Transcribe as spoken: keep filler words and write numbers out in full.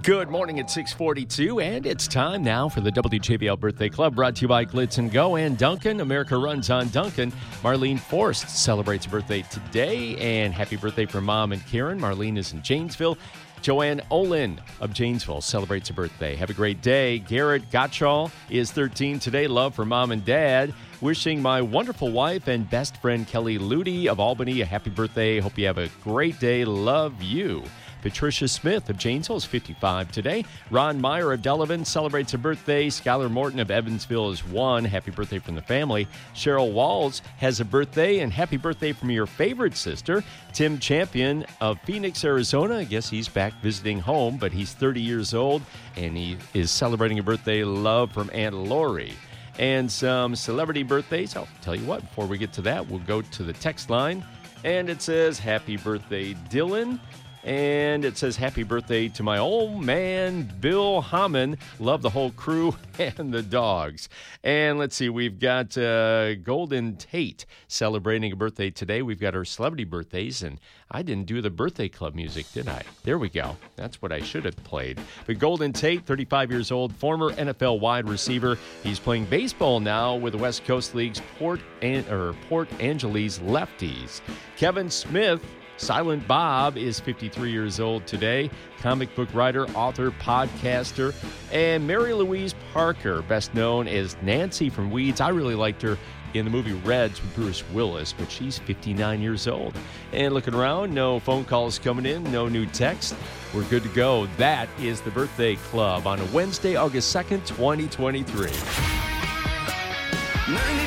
Good morning at six forty-two, and it's time now for the W J B L Birthday Club, brought to you by Glitz and Go and Duncan. America runs on Duncan. Marlene Forrest celebrates a birthday today, and happy birthday for Mom and Karen. Marlene is in Janesville. Joanne Olin of Janesville celebrates a birthday. Have a great day. Garrett Gottschall is thirteen today. Love for Mom and Dad. Wishing my wonderful wife and best friend Kelly Ludy of Albany a happy birthday. Hope you have a great day. Love you. Patricia Smith of Janesville is fifty-five today. Ron Meyer of Delavan celebrates a birthday. Skylar Morton of Evansville is one. Happy birthday from the family. Cheryl Walls has a birthday, and happy birthday from your favorite sister. Tim Champion of Phoenix, Arizona. I guess he's back visiting home, but he's thirty years old, and he is celebrating a birthday. Love from Aunt Lori. And some celebrity birthdays. I'll tell you what, before we get to that, we'll go to the text line, and it says, happy birthday, Dylan. And it says, happy birthday to my old man, Bill Hammond. Love the whole crew and the dogs. And let's see, we've got uh, Golden Tate celebrating a birthday today. We've got our celebrity birthdays, and I didn't do the birthday club music, did I? There we go. That's what I should have played. But Golden Tate, thirty-five years old, former N F L wide receiver. He's playing baseball now with the West Coast League's Port, An- or Port Angeles Lefties. Kevin Smith, Silent Bob, is fifty-three years old today. Comic book writer, author, podcaster. And Mary Louise Parker, best known as Nancy from Weeds. I really liked her in the movie Reds with Bruce Willis, but she's fifty-nine years old. And looking around, no phone calls coming in, no new text. We're good to go. That is the Birthday Club on a Wednesday, August second, twenty twenty-three.